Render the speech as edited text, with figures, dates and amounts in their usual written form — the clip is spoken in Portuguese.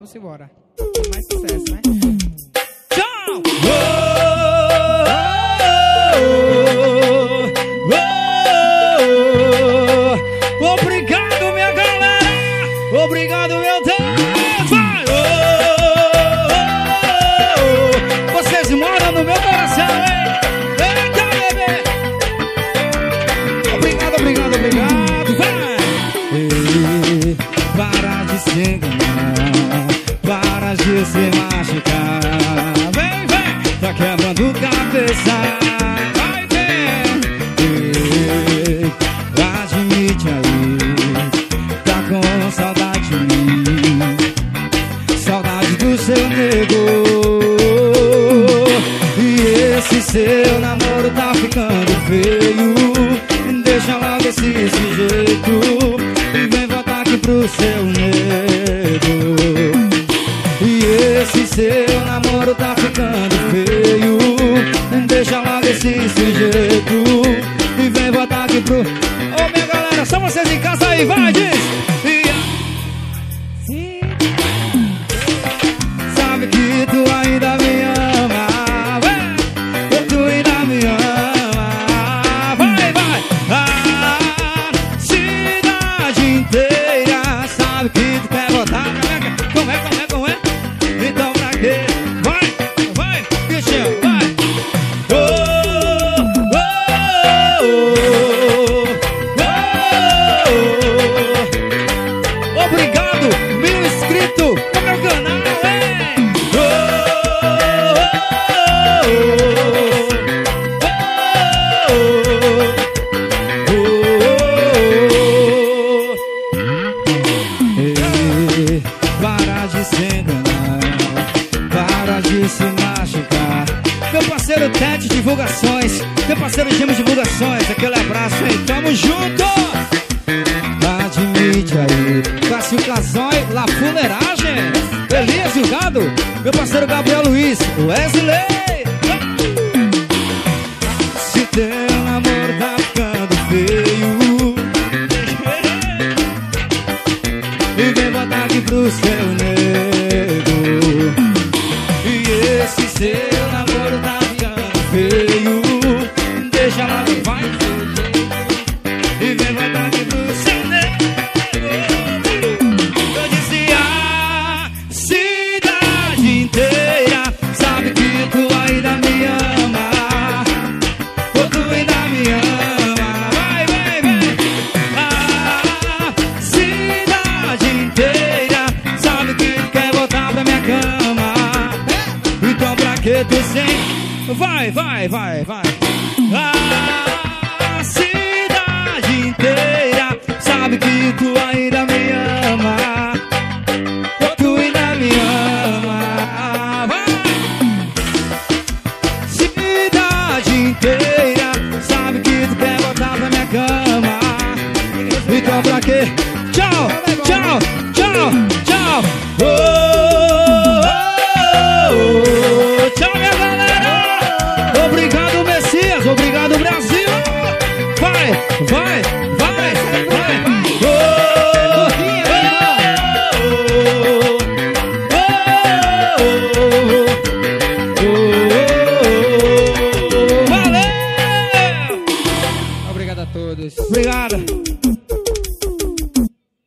Vamos embora. Mais sucesso, né? Tchau! Obrigado, minha galera! Obrigado, meu Deus! Vai! Vocês moram no meu coração, hein? Eita, bebê! Obrigado, obrigado, obrigado! Vai! Para de se enganar, para de se machucar. Vem, vem! Tá quebrando cabeça. Vai, vem! Admite aí, tá com saudade de mim, saudade do seu nego. E esse seu namoro tá ficando feio. Deixa logo esse sujeito e vem voltar aqui pro seu nego. E esse seu namoro tá ficando feio. Deixa logo esse sujeito e vem voltar aqui pro... Ô, minha galera, só vocês em casa aí, vai, diz! Sabe que tu ainda me ama, vai! Tu ainda me ama, vai, vai! A cidade inteira sabe que tu quer voltar pra cá. Como é? Então pra quê? Vai, vai, bichinho, vai! Obrigado, 1000 inscritos no meu canal, hein? Para de se enganar, para de se machucar. Meu parceiro Tete Divulgações, meu parceiro Gemo Divulgações, aquele abraço aí, tamo junto! Admite aí, Cássio Casói, La Fuleiragem, Elias Julgado, meu parceiro Gabriel Luiz, Wesley. Se teu namoro tá ficando feio e vem botar aqui pro seu nego. E esse seu namoro tá ficando feio. Deixa lá, vai. E vem botar aqui pro seu nego. Eu disse a cidade inteira sabe que tu ainda me ama. Ou tu ainda me ama. Vai, vai, vai. A cidade inteira sabe que tu quer voltar pra minha cama. Então pra que tu sem... Vai, vai, vai, vai. A cidade inteira sabe que tu ainda me ama. Tu ainda me ama. Vai. Cidade inteira sabe que tu quer voltar pra minha cama. Então pra quê? Tchau, tchau, tchau, tchau. Tchau, minha galera. Obrigado, Messias. Obrigado, Brasil. Vai, vai.